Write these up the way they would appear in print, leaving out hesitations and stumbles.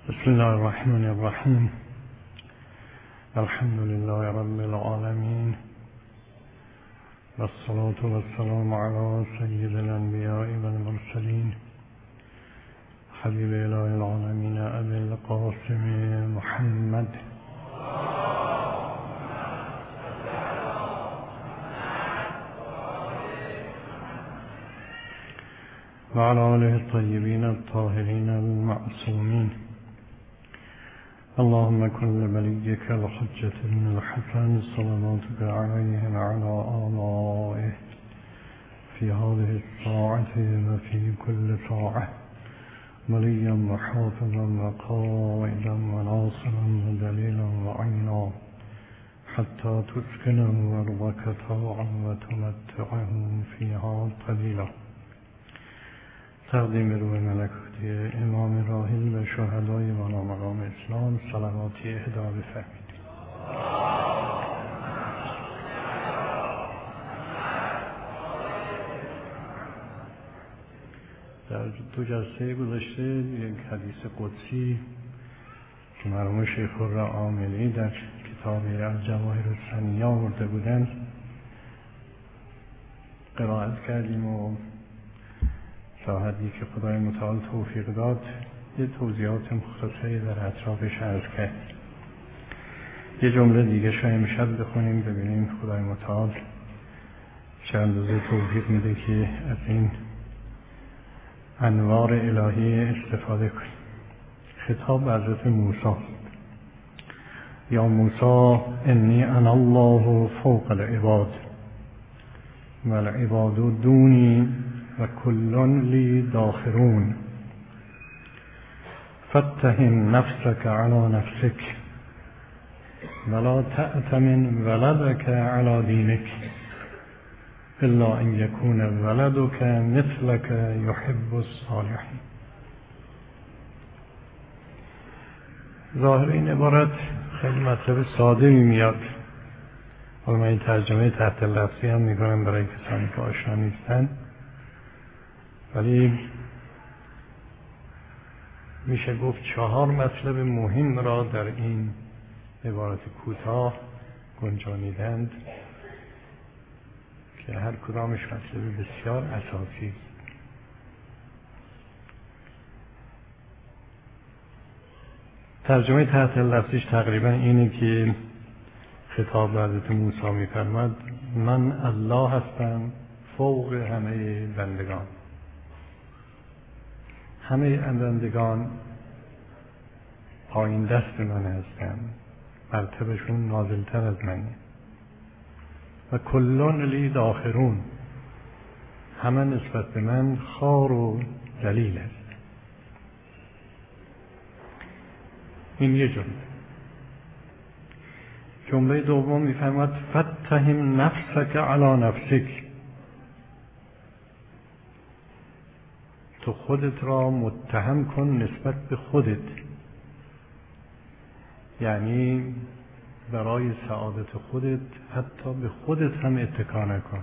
بسم الله الرحمن الرحیم. الحمد لله رب العالمین والصلاة والسلام علی سید الانبیاء والمرسلین حبیب اله العالمین ابی القاسم محمد و علی آله الطیبین الطاهرین المعصومین. اللهم كن لوليك الحجة بن الحسن صلواتك عليه وعلى آبائه في هذه الساعة وفي كل ساعة وليا وحافظا وقائدا وناصرا ودليلا وعينا حتى تسكنه أرضك طوعا وتمتعه فيها قليلا. تقدیم روح ملکوتی امام راحل و شهدای والا مقام اسلام صلواتی اهدا بفرمایید. در دو جلسه گذشته یک حدیث قدسی که مرحوم شیخ الرعاملی در کتاب الجواهر الثانیه آورده بودند قرائت کردیم و تا حدی که خدای متعال توفیق داد یه توضیحات مختصری در اطرافش عرض کرد. یه جمله دیگه شاید امشب بخونیم ببینیم خدای متعال چه اندازه توفیق میده که از این انوار الهی استفاده کنیم. خطاب به حضرت موسی: یا موسی انی انا الله فوق العباد و العباد دونی و کلون لی داخرون فاتهم نفسك على نفسك ولا تأتمن ولدك على دينك الا ان يكون ولدك مثلك يحب الصالحين. ظاهر این عبارت خیلی مطلب ساده میاد، حالا من این ترجمه تحت لفظی هم میکنم برای کسانی که آشنا نیستن، ولی میشه گفت 4 مطلب مهم را در این عبارت کوتاه گنجانیدند که هر کدامش مطلب بسیار اساسی است. ترجمه تحت لفظیش تقریبا اینه که خطاب به حضرت موسی میفرماد من الله هستم فوق همه بندگان. همه بندگان پایین دست من هستند، مرتبهشون نازلتر از منه. و کلون لی داخرون، همه نسبت به من خوار و ذلیل است. این یه جمله. جمله دوم میفرماد فتهم نفسک علی نفسک، تو خودت را متهم کن نسبت به خودت، یعنی برای سعادت خودت حتی به خودت هم اتکا نکن.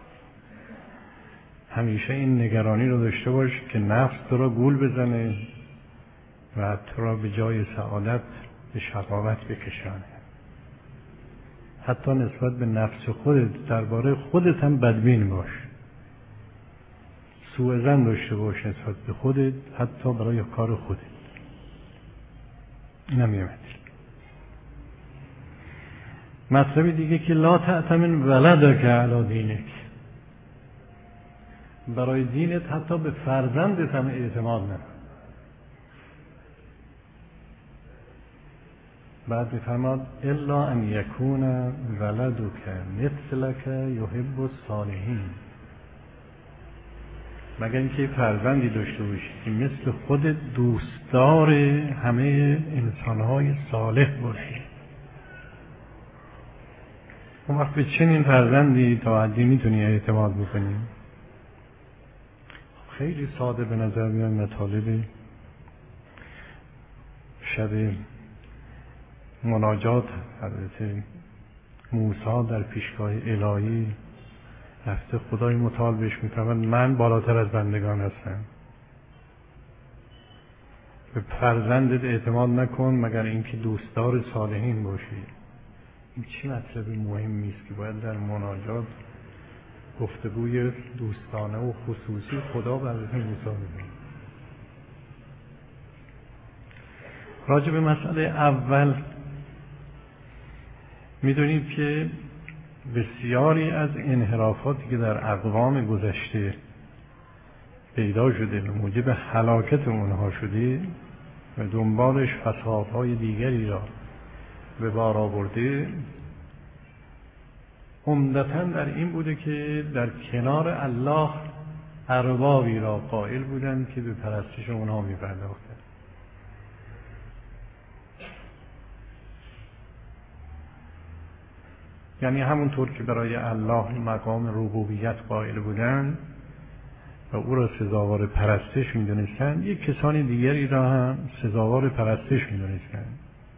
همیشه این نگرانی رو داشته باش که نفس تو را گول بزنه و تو را به جای سعادت به شقاوت بکشانه. حتی نسبت به نفس خودت درباره خودت هم بدبین باش، سوء ظن داشته باش نسبت به خودت حتی برای کار خودت. اینم یه مطلب دیگه که لا تأتمن ولدک علی دینک، برای دینت حتی به فرزندت هم اعتماد نکن. بعد میفرماد الا ان یکون ولدک مثلک یحب الصالحین، مگر اینکه فرزندی داشته باشی که مثل خودت دوستدار همه انسانهای صالح باشی. اون وقت به چنین فرزندی تا حدی میتونی اعتماد بکنی؟ خیلی ساده به نظر میاد مطالب شب مناجات حضرت موسی در پیشگاه الهی رفته خدای متعال بهش میفرماید من بالاتر از بندگان هستم به فرزندت اعتماد نکن مگر اینکه دوستدار صالحین باشی. این چه مطلب مهمی است که باید در مناجات گفتگوی دوستانه و خصوصی خدا به حضرت موسی بگیم. راجع به مسئله اول میدونید که بسیاری از انحرافاتی که در اقوام گذشته پیدا شده به موجب هلاکت اونها شده و دنبالش فسادهای دیگری را به بار آورده، عمدتاً در این بوده که در کنار الله اربابی را قائل بودند که به پرستش اونها می‌پرداختند. یعنی همونطور که برای الله مقام ربوبیت قائل بودند و او را سزاوار پرستش می‌دونستند، یک کسان دیگری را هم سزاوار پرستش می‌دونستند.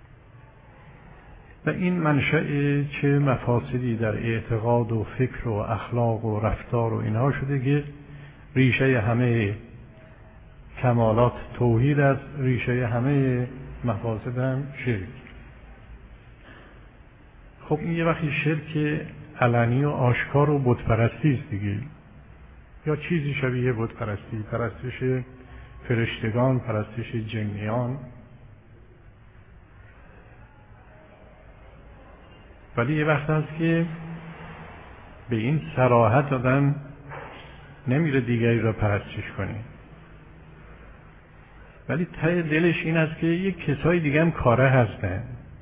و این منشأ چه مفاسدی در اعتقاد و فکر و اخلاق و رفتار و اینها شده که ریشه همه کمالات توحید است، ریشه همه مفاسد هم شرک. خب این یه وقتی شرک علنی و آشکار و بت‌پرستی است دیگه، یا چیزی شبیه بت‌پرستی، پرستش فرشتگان، پرستش جنیان. ولی یه وقت هست که به این صراحت آدم نمیره دیگری را پرستش کنه، ولی ته دلش این است که یک کسای دیگه هم کاره هستن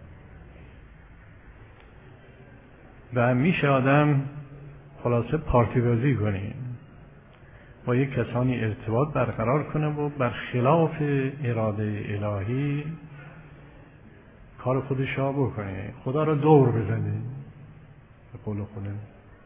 و میشه آدم خلاصه پارتی بازی کنه، با یک کسانی ارتباط برقرار کنه و برخلاف اراده الهی کار خودش را بکنه، خدا را دور بزنه به قول خودم.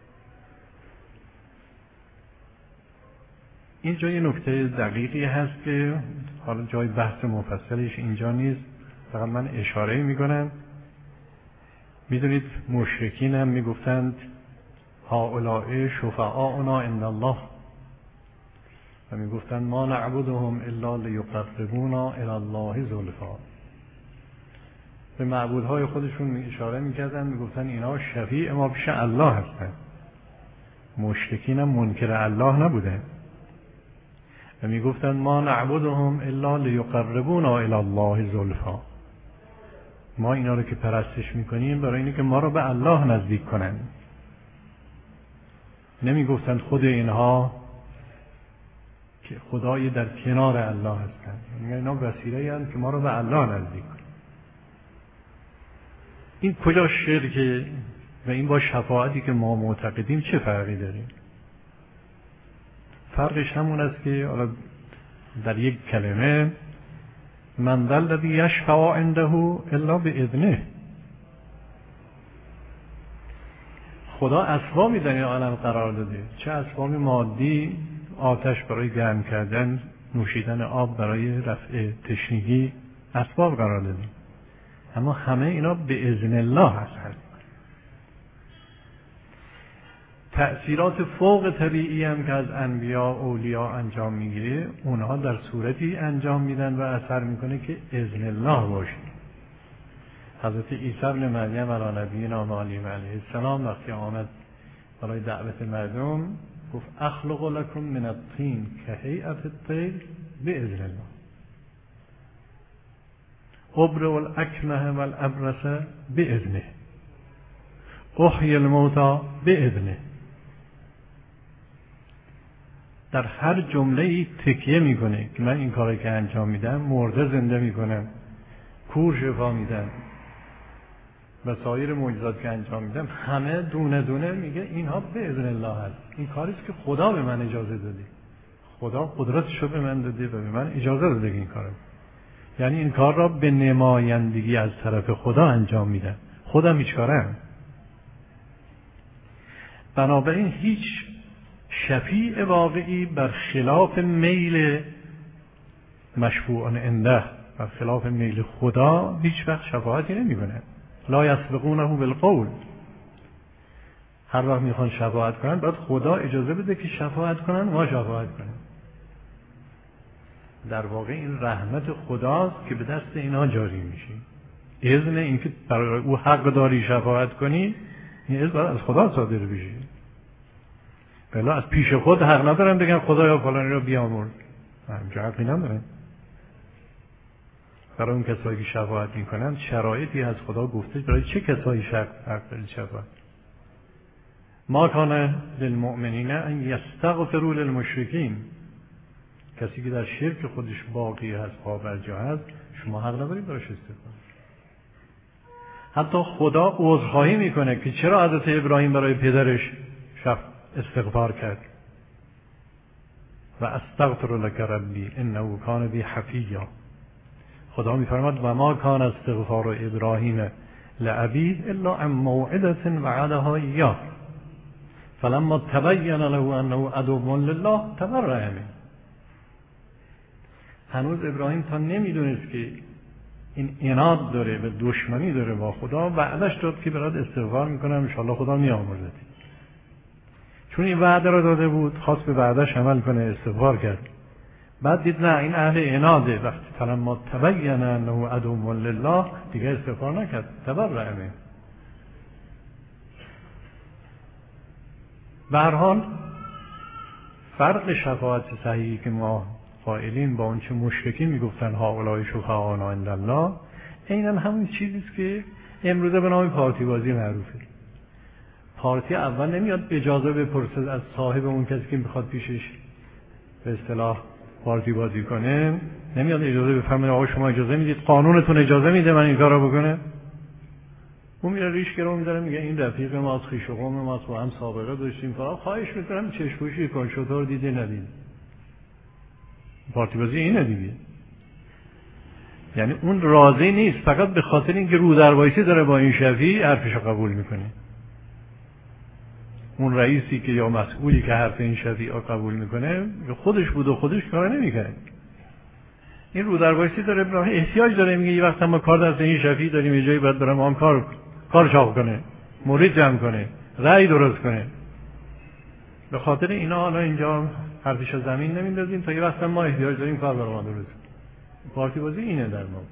اینجا یه نکته دقیقی هست که حالا جای بحث مفصلش اینجا نیست، فقط من اشاره میکنم. میدونید مشرکین هم میگفتند هؤلاء شفعاؤنا عند الله، و میگفتند ما نعبدهم الا لیقربونا الی الله زلفا. به معبودهای خودشون اشاره میکردن، میگفتن اینا شفیع ما پیش الله هستن. مشرکین هم منکر الله نبودن و میگفتن ما نعبدهم الا لیقربونا الی الله زلفا. ما اینا رو که پرستش میکنیم برای اینه که ما رو به الله نزدیک کنن. نمیگفتن خود اینها که خدای در کنار الله هستن، یعنی اینا وسیله هستند که ما رو به الله نزدیک کنن. این کجا شرکه و این با شفاعتی که ما معتقدیم چه فرقی داریم؟ فرقش همون است که در یک کلمه من ذا الذی یشفع عنده الا باذنه. خدا اسبابی در این عالم قرار داده، چه اسباب مادی، آتش برای گرم کردن، نوشیدن آب برای رفع تشنگی، اسباب قرار داده، اما همه اینا به اذن الله هستند. تأثیرات فوق طبیعی هم که از انبیا و اولیاء انجام میگیره، اونها در صورتی انجام میدن و اثر میکنه که اذن الله باشه. حضرت عیسی ابن مریم علی نبینا و علیه السلام وقتی آمد برای دعوت مردم گفت اخلق لکم من الطین کهیئت الطیر باذن الله، ابرئ الاکمه والابرص باذنه، احیی الموتى باذنه. در هر جمله‌ای تکیه میکنه که من این کاری که انجام میدم مرده زنده میکنم، کور شفا میدم و سایر معجزات که انجام میدم همه دونه دونه میگه اینها به اذن الله هست. این کاریست که خدا به من اجازه داده، خدا قدرتش رو به من داده و به من اجازه داده این کارو. یعنی این کار را به نمایندگی از طرف خدا انجام میدم، خودم هیچ کارم. بنابراین هیچ شفیع واقعی بر خلاف میل مشفوعان عنده، بر خلاف میل خدا هیچ وقت شفاعتی نمیکنه. لا یسبقونه بالقول. هر وقت میخوان شفاعت کنن باید خدا اجازه بده که شفاعت کنن، ما شفاعت کنن. در واقع این رحمت خداست که به دست اینا جاری میشه. اذن اینکه برای او حق داری شفاعت کنی، این اذن از خدا صادر بشه. بلا از پیش خود حق ندارن بگن خدایا فلانی رو بیامرز، همچه حقی ندارن. برای اون کسایی که شفاعت میکنن شرایطی از خدا گفته برای چه کسایی حق داری شفاعت. ما کان للمؤمنین ان یستغفروا للمشرکین، کسی که در شرک خودش باقی هست، پا بر جا هست، شما حق ندارید براش استغفار. حتی خدا عذرخواهی میکنه که چرا حضرت ابراهیم برای پدرش استغفار کرد. و استغفر لک ربی انه کان بی حفیا. خدا میفرماد و ما کان استغفار ابراهیم لابیه الا عن موعده وعدها ایاه فلما تبین له انه عدو لله تبرأ منه. هنوز ابراهیم تا نمیدونست که این عناد داره و دشمنی داره با خدا، وعدش داد که برات استغفار میکنم ان شاء الله خدا میآمرزت. چون این وعده رو داده بود خواست به وعدهش عمل کنه، استغفار کرد. بعد دید نه این اهل عناده، وقتی فلما تبین انه عدو لله دیگه استغفار نکرد، تبرأ منه. به هر حال فرق شفاعت صحیحی که ما قائلین با اون چه مشرکین میگفتن هؤلاء شفعاؤنا عند الله، عیناً همون چیزی است که امروزه به نام پارتی بازی معروفه. پارتی اول نمیاد اجازه بپرسه از صاحب اون کسی که میخواد پیشش به اصطلاح پارتی بازی کنه، نمیاد اجازه بفرمایید آقا شما اجازه میدید، قانونتون اجازه میده من این کارو بکنه. اون میره ریش گرو میذاره میگه این رفیق ماست، خویش و قوم ماست، با هم سابقه داشتیم، فلان، خواهش میکنم چشم‌پوشی کن، شطور دیدی ندید. پارتی بازی اینه دیگه. یعنی اون راضی نیست، فقط به خاطر اینکه رو در وایسی داره با این شفیع حرفشو قبول میکنه. اون رئیسی که یا مسئولی که حرف این شفیع رو قبول میکنه خودش بود و خودش کار نمیکنه. این رو در وایسی داره، ابراهیم احتیاج داره، میگه یه وقت ما کار دست این شفیع داریم، یه جایی باید برام کار چاق کنه، مورد جمع کنه، رأی درست کنه. به خاطر اینا حالا اینجا حرفش زمین نمیندازیم تا یه وقت ما احتیاج داریم کار برام درست. پارتی بازی اینه در ما.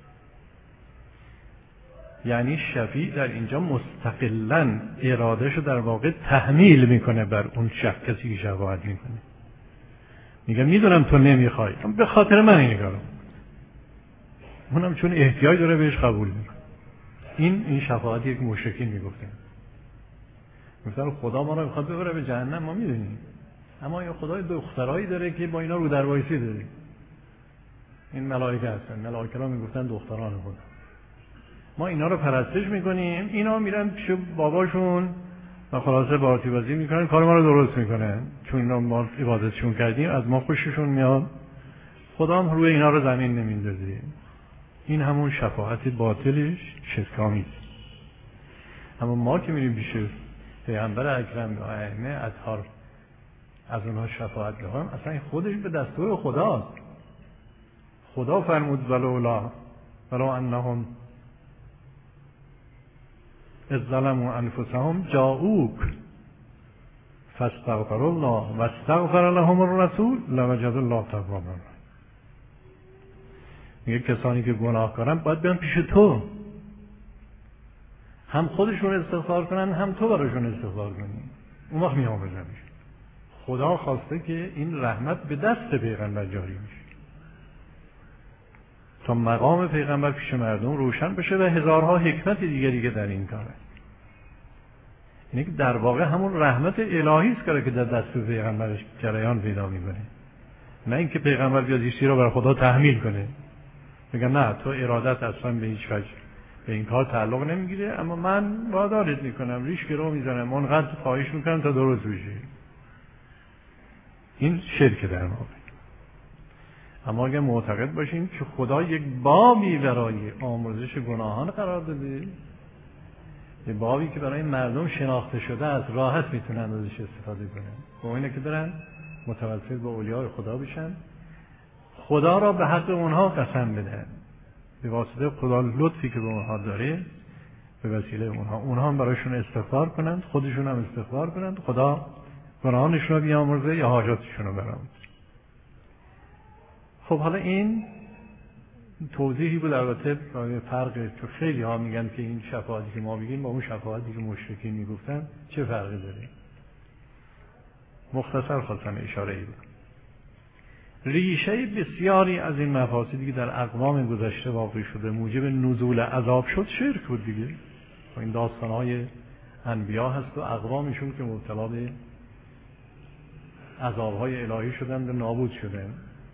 یعنی شفیع در اینجا مستقلاً ارادهشو در واقع تحمیل میکنه بر اون کسی که شفاعت میکنه. میگه میدونم تو نمیخوای، به خاطر من این کارو. اونم چون احتیاج داره بهش قبول میکنه. این شفاعتی که مشرکین میگفتن. مثلا خدا ما رو میخواد ببره به جهنم، ما میدونیم. اما یا خدای دخترایی داره که با اینا رو در وایسی داره. این ملائکه هستن. ملائکه را میگفتن دختران خدا. ما اینا رو پرستش میکنیم، اینا میرن پیش باباشون و خلاصه پارتی بازی میکنن، کار ما رو درست میکنن. چون اینا ما عبادتشون کردیم، از ما خوششون میاد. خدا هم روی اینا رو زمین نمیندازه. این همون شفاعت باطلش شرک‌آمیز. اما ما که میریم پیش پیغمبر اکرم و ائمه اطهار از اونها شفاعت می‌خوایم، اصلا خودش به دستور خداست. خدا فرمود ولو انهم اذ ظلموا انفسهم جاءوک فاستغفروا الله واستغفر لهم الرسول لوجدوا الله توابا رحیما. میگه کسانی که گناه کردن باید بیان پیش تو، هم خودشون استغفار کنن هم تو براشون استغفار کنی، اون وقت میآمرزن. خدا خواسته که این رحمت به دست پیغمبر جاری میشه تا مقام پیغمبر پیش مردم روشن بشه و هزارها حکمت دیگری که در این کاره. اینه که در واقع همون رحمت الهی است که در دست پیغمبرش جریان پیدا میکنه، نه اینکه پیغمبر بیاد چیزی رو بر خدا تحمیل کنه بگه نه تو ارادت اصلا به هیچ وجه به این کار تعلق نمیگیره، اما من وادارت میکنم، ریش رو میزنم، اونقدر خواهش میکنم تا درست بشه. این شرک در واقع. اما اگر معتقد باشیم که خدا یک بابی برای آمرزش گناهان قرار داده، یه بابی که برای مردم شناخته شده است، راحت میتونن ازش استفاده کنن، با اینه که دارن متوسل به اولیاء خدا بشن، خدا را به حق اونها قسم بدن به واسطه خدا لطفی که به اونها داره، به وسیله اونها هم برایشون استغفار کنند، خودشون هم استغفار کنند، خدا گناهانشون رو بیامرزه یا حاجاتشون رو برآورده. خب حالا این توضیحی بود البته برای فرق، چون خیلی ها میگن که این شفاعتی که ما میگیم با اون شفاعتی که مشرکین میگفتن چه فرقی داره. مختصر خواستم اشاره ای بود. ریشه بسیاری از این مفاسدی که در اقوام گذشته واقع شده موجب نزول عذاب شد شرک بود دیگه. این داستانهای انبیا هست و اقوامشون که مبتلا به عذابهای الهی شدند و نابود شدند.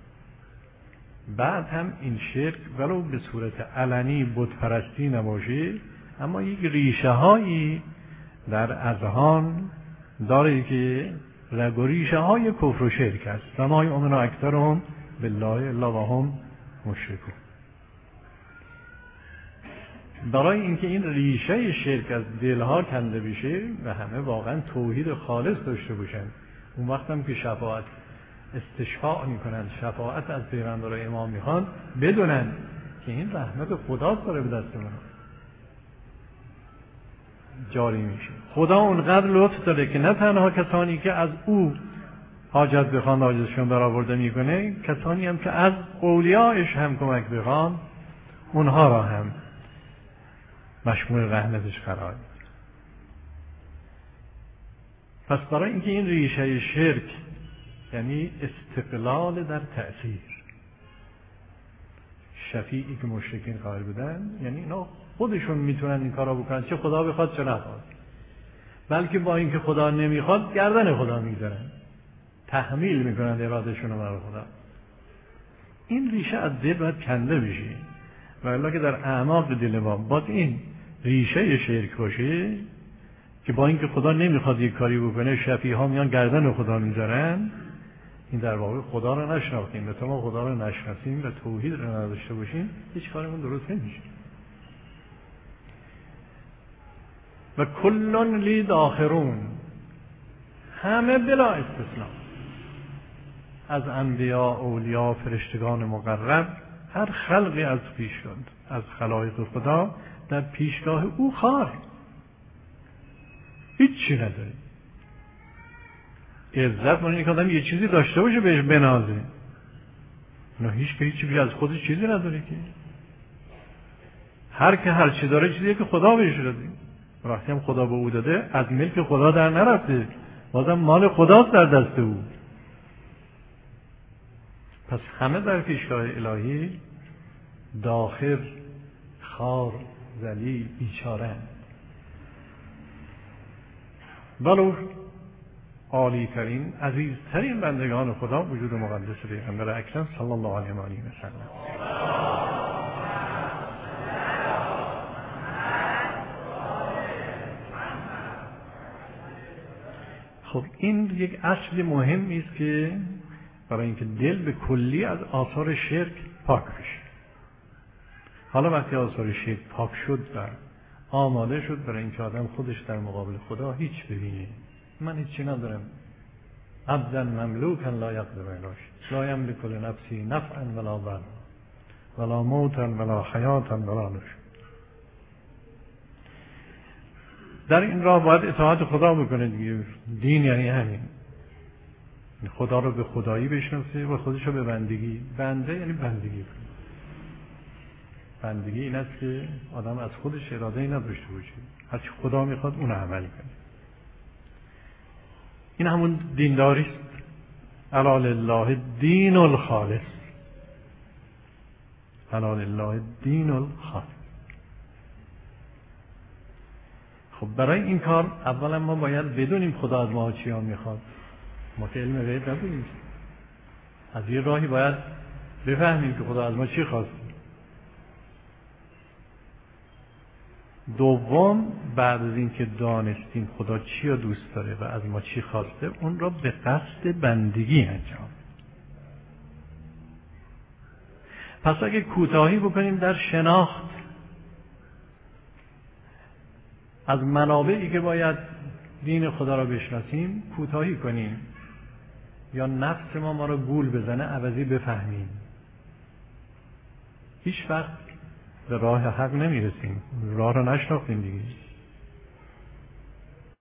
بعد هم این شرک ولو به صورت علنی بت پرستی نباشه، اما یک ریشه هایی در اذهان داره که رگ و ریشه های کفر و شرک است. و ما یؤمن اکثرهم بالله الا وهم مشرکون. برای اینکه این ریشه شرک از دلها کنده بشه و همه واقعا توحید خالص داشته باشن، اون وقت هم که شفاعت استشفاع میکنن، شفاعت از پیغمبر امام میخوان، بدونن که این رحمت خدا داره به دست من جاری میشه. خدا اونقدر لطف داره که نه تنها کسانی که از او حاجت بخوان حاجتشون برآورده میکنه، کسانی هم که از اولیایش هم کمک بخوان اونها را هم مشمول رحمتش قرار میده. پس برای اینکه این ریشه شرک یعنی استقلال در تأثیر، شفیعی که مشرکین قائل بودن، یعنی اینا خودشون میتونن این کارا بکنن، چه خدا بخواد چه نخواد، بلکه با اینکه خدا نمیخواد گردن خدا میذارن، تحمیل میکنن ارادهشون رو برای خدا. این ریشه از دل باید کنده بشه، و الا که در اعماق دل ما باز این ریشه شرک باشه که با اینکه خدا نمیخواد یک کاری بکنه شفیع ها میان گردن خدا میذارن، این در واقع خدا رو نشناختیم. تا ما خدا رو نشناسیم و توحید رو نداشته باشیم هیچ کارمون درست نمیشه. و کلون لی داخرون، همه بلا استثناء از انبیا، اولیاء، فرشتگان مقرب، هر خلقی از پیش شد از خلایق خدا در پیشگاه او خار، هیچی نداره. عزت معنی که آدم یه چیزی داشته باشه بهش بنازه، نه هیچی از خودش چیزی نداره که. هر که هر چی داره چیزیه که خدا بهش داده. وقتی هم خدا به او داده از ملک خدا در نرفته، بازم مال خداست در دست او. پس همه در پیشگاه الهی داخل، خار، ذلیل، بیچاره، ولو عالی ترین، عزیز ترین بندگان خدا وجود مقدس پیغمبر اکرم صلی الله علیه و آله و سلم. خب این یک اصل مهمی است که برای اینکه دل به کلی از آثار شرک پاک بشه. حالا وقتی آثار شرک پاک شد و آماده شد برای اینکه آدم خودش در مقابل خدا هیچ ببینه، من هیچی ندارم، عبدا مملوکا لا یقدر علیه، لا یملک لنفسه نفعا ولا ضرا ولا موتا ولا حیاتا ولا نشورا. در این راه باید اطاعت خدا بکنه دیگه. دین یعنی همین، خدا رو به خدایی بشناسه و خودش رو به بندگی. بنده یعنی بندگی کنه. بندگی این است که آدم از خودش اراده‌ای نداشته باشه، هر چی خدا میخواد اون عمل کنه. این همون دینداری است. الا لله دین الخالص، الا لله دین الخالص. خب برای این کار اولا ما باید بدونیم خدا از ما چی میخواد. ما که علم غیب نداریم، از یه راهی باید بفهمیم که خدا از ما چی خواسته. دوم، بعد از اینکه دانستیم خدا چی رو دوست داره و از ما چی خواسته، اون را به قصد بندگی انجام. پس اگه کوتاهی بکنیم در شناخت از منابعی که باید دین خدا را بشناسیم، کوتاهی کنیم یا نفس ما را گول بزنه عوضی بفهمیم، هیچ وقت به راه حق نمیرسیم. راه را نشناختیم دیگه.